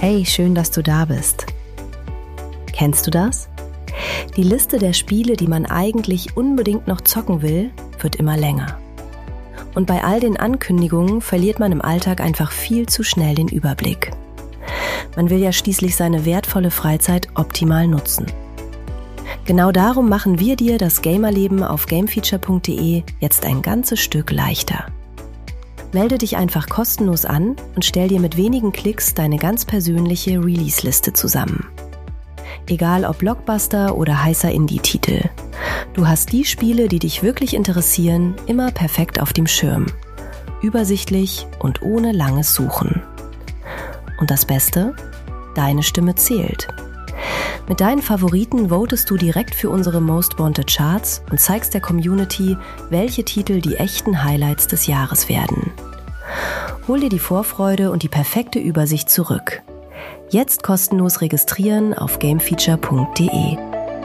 Hey, schön, dass du da bist. Kennst du das? Die Liste der Spiele, die man eigentlich unbedingt noch zocken will, wird immer länger. Und bei all den Ankündigungen verliert man im Alltag einfach viel zu schnell den Überblick. Man will ja schließlich seine wertvolle Freizeit optimal nutzen. Genau darum machen wir dir das Gamerleben auf gamefeature.de jetzt ein ganzes Stück leichter. Melde dich einfach kostenlos an und stell dir mit wenigen Klicks deine ganz persönliche Release-Liste zusammen. Egal ob Blockbuster oder heißer Indie-Titel. Du hast die Spiele, die dich wirklich interessieren, immer perfekt auf dem Schirm. Übersichtlich und ohne langes Suchen. Und das Beste? Deine Stimme zählt. Mit deinen Favoriten votest du direkt für unsere Most Wanted Charts und zeigst der Community, welche Titel die echten Highlights des Jahres werden. Hol dir die Vorfreude und die perfekte Übersicht zurück. Jetzt kostenlos registrieren auf gamefeature.de.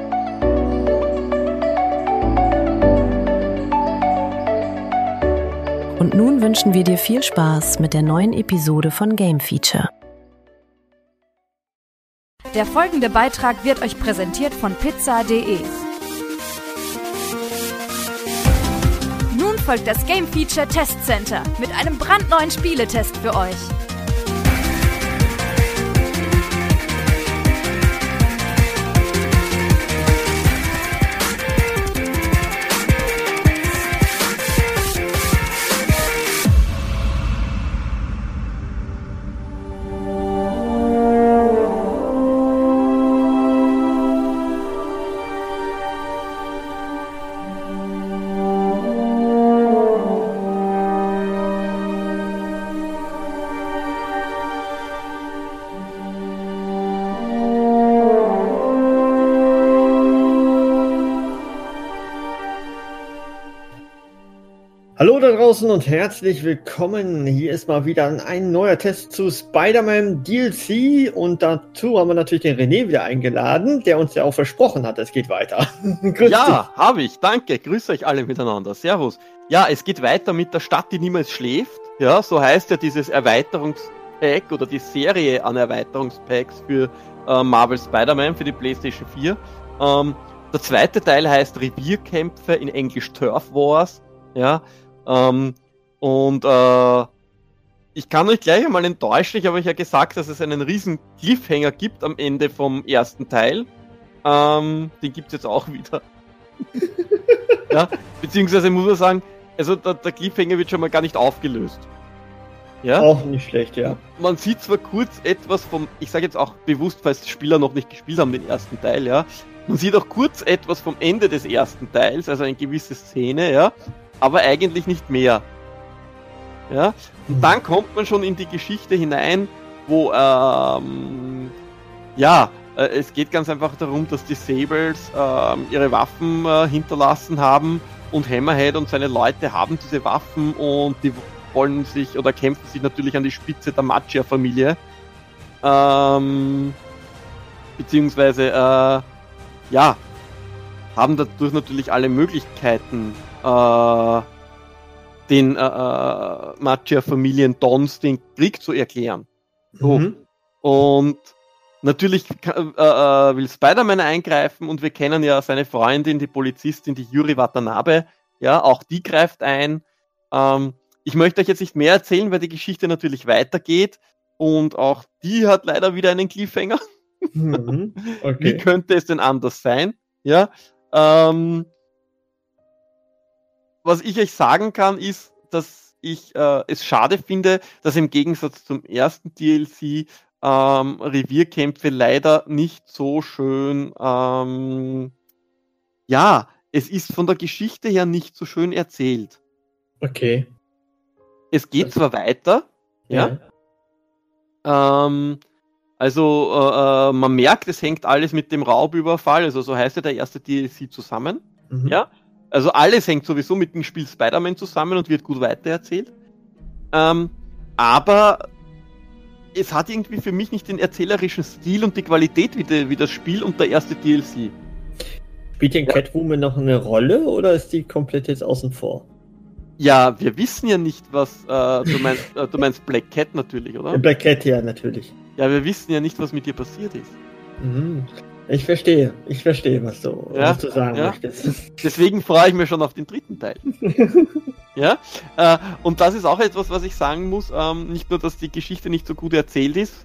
Und nun wünschen wir dir viel Spaß mit der neuen Episode von Game Feature. Der folgende Beitrag wird euch präsentiert von pizza.de. Nun folgt das Game Feature Test Center mit einem brandneuen Spieletest für euch. Hallo da draußen und herzlich willkommen. Hier ist mal wieder ein neuer Test zu Spider-Man DLC und dazu haben wir natürlich den René wieder eingeladen, der uns ja auch versprochen hat, es geht weiter. Grüß dich. Habe ich. Danke. Grüß euch alle miteinander. Servus. Ja, es geht weiter mit der Stadt, die niemals schläft. Ja, so heißt ja dieses Erweiterungspack oder die Serie an Erweiterungspacks für Marvel Spider-Man für die PlayStation 4. Der zweite Teil heißt Revierkämpfe, in Englisch Turf Wars. Ja, ich kann euch gleich einmal enttäuschen, ich habe euch ja gesagt, dass es einen riesen Cliffhanger gibt am Ende vom ersten Teil. Den gibt es jetzt auch wieder. Ja, beziehungsweise muss man sagen, also der Cliffhanger wird schon mal gar nicht aufgelöst. Ja? Auch nicht schlecht, ja. Man sieht zwar kurz etwas vom, ich sage jetzt auch bewusst, falls die Spieler noch nicht gespielt haben, den ersten Teil, ja. Man sieht auch kurz etwas vom Ende des ersten Teils, also eine gewisse Szene, ja. Aber eigentlich nicht mehr. Ja? Und dann kommt man schon in die Geschichte hinein, wo es geht ganz einfach darum, dass die Sables ihre Waffen hinterlassen haben und Hammerhead und seine Leute haben diese Waffen und die wollen sich oder kämpfen sich natürlich an die Spitze der Maggia-Familie. Beziehungsweise haben dadurch natürlich alle Möglichkeiten, den Maggia-Familien-Dons den Krieg zu erklären. So. Und natürlich will Spider-Man eingreifen und wir kennen ja seine Freundin, die Polizistin, die Yuri Watanabe. Ja, auch die greift ein. Ich möchte euch jetzt nicht mehr erzählen, weil die Geschichte natürlich weitergeht und auch die hat leider wieder einen Cliffhanger. Okay. Wie könnte es denn anders sein? Ja, was ich euch sagen kann, ist, dass ich es schade finde, dass im Gegensatz zum ersten DLC Revierkämpfe leider nicht so schön, es ist von der Geschichte her nicht so schön erzählt. Okay. Es geht zwar weiter, ja. Man merkt, es hängt alles mit dem Raubüberfall, also so heißt ja der erste DLC zusammen, ja. Also alles hängt sowieso mit dem Spiel Spider-Man zusammen und wird gut weitererzählt. Aber es hat irgendwie für mich nicht den erzählerischen Stil und die Qualität wie das Spiel und der erste DLC. Spielt denn Catwoman noch eine Rolle oder ist die komplett jetzt außen vor? Ja, wir wissen ja nicht, was du meinst Black Cat natürlich, oder? Black Cat, ja, natürlich. Ja, wir wissen ja nicht, was mit dir passiert ist. Mhm. Ich verstehe, was du sagen möchtest. Deswegen freue ich mich schon auf den 3. Teil. Ja, und das ist auch etwas, was ich sagen muss, nicht nur, dass die Geschichte nicht so gut erzählt ist,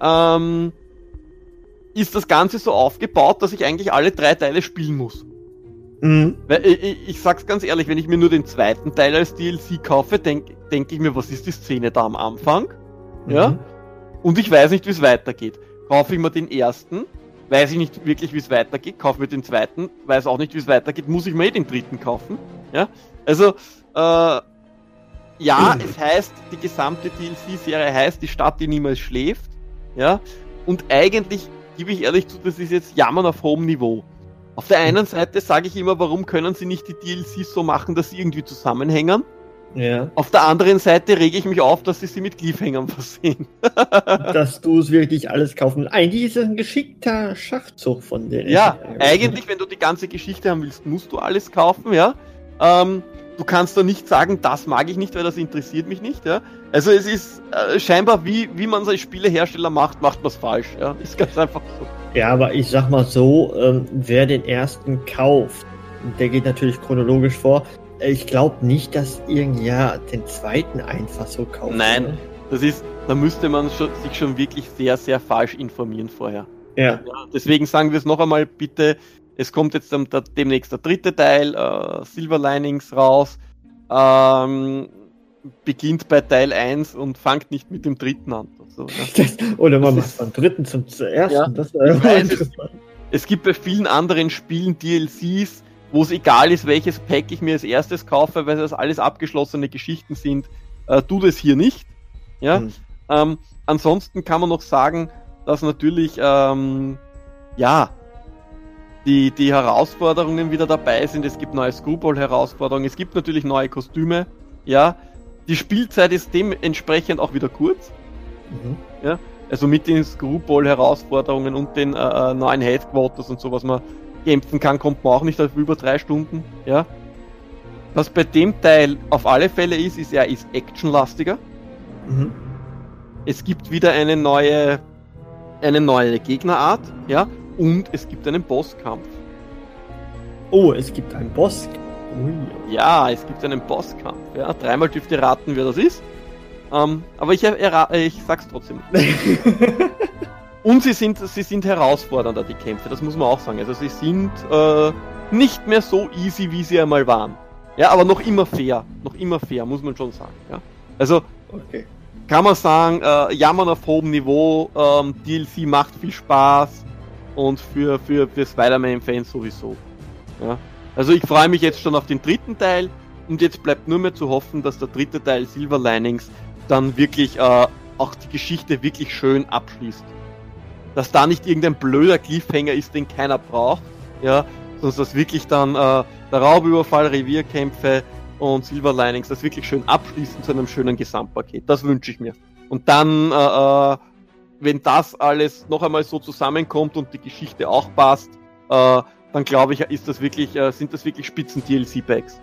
ist das Ganze so aufgebaut, dass ich eigentlich alle 3 Teile spielen muss. Mhm. Weil ich sag's ganz ehrlich, wenn ich mir nur den 2. Teil als DLC kaufe, denk ich mir, was ist die Szene da am Anfang? Ja, und ich weiß nicht, wie es weitergeht. Kaufe ich mir den 1., weiß ich nicht wirklich, wie es weitergeht, kaufe mir den 2., weiß auch nicht, wie es weitergeht, muss ich mir den 3. kaufen. Ja, also, es heißt, die gesamte DLC-Serie heißt Die Stadt, die niemals schläft. Ja, und eigentlich, gebe ich ehrlich zu, das ist jetzt Jammern auf hohem Niveau. Auf der einen Seite sage ich immer, warum können sie nicht die DLCs so machen, dass sie irgendwie zusammenhängen? Ja. Auf der anderen Seite rege ich mich auf, dass sie mit Cliffhängern versehen. Dass du es wirklich alles kaufen. Eigentlich ist es ein geschickter Schachzug von denen. Ja, eigentlich, wenn du die ganze Geschichte haben willst, musst du alles kaufen, ja. Du kannst da nicht sagen, das mag ich nicht, weil das interessiert mich nicht, ja. Also es ist scheinbar, wie man es als Spielehersteller macht man es falsch, ja. Ist ganz einfach so. Ja, aber ich sag mal so, wer den 1. kauft, der geht natürlich chronologisch vor. Ich glaube nicht, dass irgendwer den 2. einfach so kauft. Nein, da müsste man sich schon wirklich sehr, sehr falsch informieren vorher. Ja. Deswegen sagen wir es noch einmal, bitte, es kommt jetzt demnächst der 3. Teil, Silver Linings raus, beginnt bei Teil 1 und fangt nicht mit dem 3. an. So, ja. Oder man macht beim 3. zum 1. Ja, das es gibt bei vielen anderen Spielen DLCs, wo es egal ist, welches Pack ich mir als erstes kaufe, weil das alles abgeschlossene Geschichten sind, tut es hier nicht. Ja? Ansonsten kann man noch sagen, dass natürlich die Herausforderungen wieder dabei sind. Es gibt neue Screwball-Herausforderungen, es gibt natürlich neue Kostüme. Ja? Die Spielzeit ist dementsprechend auch wieder kurz. Ja? Also mit den Screwball-Herausforderungen und den neuen Headquarters und so, was man kämpfen kann, kommt man auch nicht auf über 3 Stunden, ja. Was bei dem Teil auf alle Fälle ist, er ist actionlastiger. Es gibt wieder eine neue Gegnerart, ja, und es gibt einen Bosskampf. Oh, es gibt einen Bosskampf. Ja, es gibt einen Bosskampf, ja. 3-mal dürft ihr raten, wer das ist. Aber ich sag's trotzdem nicht. Und sie sind herausfordernder, die Kämpfe, das muss man auch sagen. Also sie sind nicht mehr so easy, wie sie einmal waren. Ja, aber noch immer fair, muss man schon sagen. Ja? Also kann man sagen, jammern auf hohem Niveau, DLC macht viel Spaß und für Spider-Man-Fans sowieso. Ja? Also ich freue mich jetzt schon auf den 3. Teil und jetzt bleibt nur mehr zu hoffen, dass der 3. Teil Silver Linings dann wirklich auch die Geschichte wirklich schön abschließt. Dass da nicht irgendein blöder Cliffhanger ist, den keiner braucht, ja, sondern dass wirklich dann der Raubüberfall, Revierkämpfe und Silver Linings das wirklich schön abschließen zu einem schönen Gesamtpaket. Das wünsche ich mir. Und dann, wenn das alles noch einmal so zusammenkommt und die Geschichte auch passt, dann glaube ich, sind das wirklich Spitzen-DLC-Packs.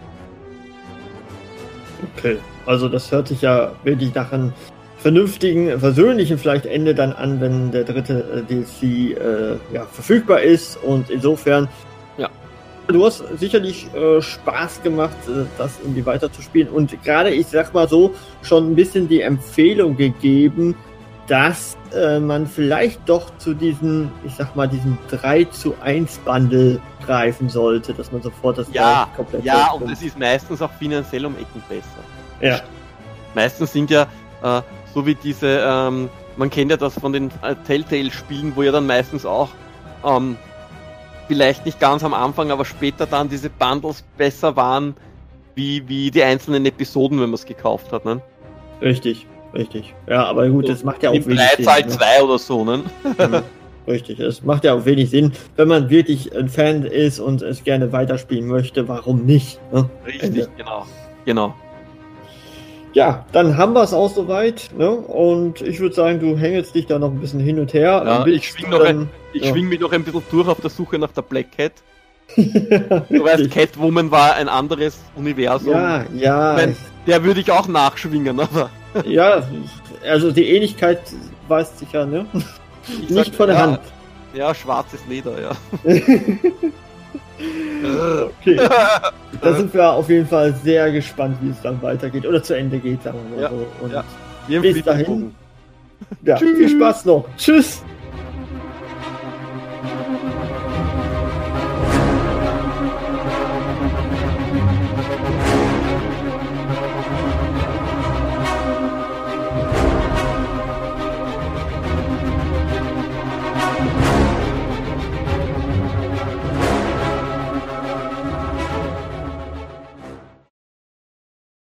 Okay, also das hört sich ja wirklich nach einem vernünftigen, versöhnlichen vielleicht Ende dann an, wenn der 3. DLC verfügbar ist, und insofern du hast sicherlich Spaß gemacht, das irgendwie weiterzuspielen, und gerade, ich sag mal so, schon ein bisschen die Empfehlung gegeben, dass man vielleicht doch zu diesem 3:1 Bundle greifen sollte, dass man sofort das komplett und es ist meistens auch finanziell um Ecken besser. Ja. Meistens sind ja so wie diese, man kennt ja das von den Telltale-Spielen, wo ja dann meistens auch vielleicht nicht ganz am Anfang, aber später dann diese Bundles besser waren, wie die einzelnen Episoden, wenn man es gekauft hat, ne? Richtig. Ja, aber gut, das macht ja auch wenig Sinn. 2 oder so, ne? Richtig, es macht ja auch wenig Sinn, wenn man wirklich ein Fan ist und es gerne weiterspielen möchte, warum nicht? Ne? Richtig, genau. Ja, dann haben wir es auch soweit, ne? Und ich würde sagen, du hängelst dich da noch ein bisschen hin und her. Ja, ich schwing mich noch ein bisschen durch auf der Suche nach der Black Cat. Du weißt, Catwoman war ein anderes Universum. Ja. Der würde ich auch nachschwingen, aber... Ja, also die Ähnlichkeit weist sich ja, ne? Nicht von der Hand. Ja, schwarzes Leder, ja. Okay. Da sind wir auf jeden Fall sehr gespannt, wie es dann weitergeht. Oder zu Ende geht, sagen wir mal so. Und bis dahin. Ja, viel Spaß noch. Tschüss.